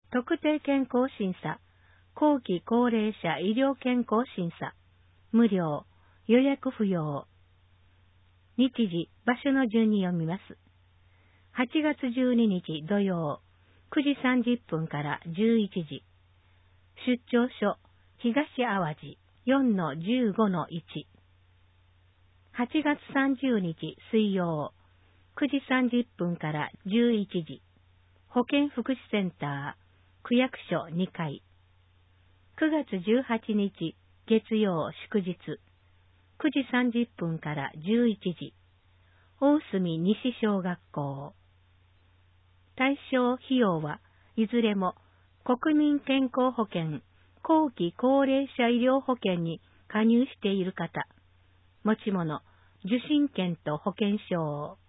特定健康審査、後期高齢者医療健康審査、無料、予約不要。日時、場所の順に読みます。8月12日土曜、9時30分から11時。出張所、東淡路 4-15-1。8月30日水曜、9時30分から11時。保健福祉センター、区役所2階。9月18日月曜祝日、9時30分から11時。大隅西小学校。対象費用はいずれも国民健康保険、後期高齢者医療保険に加入している方、持ち物、受診券と保険証を。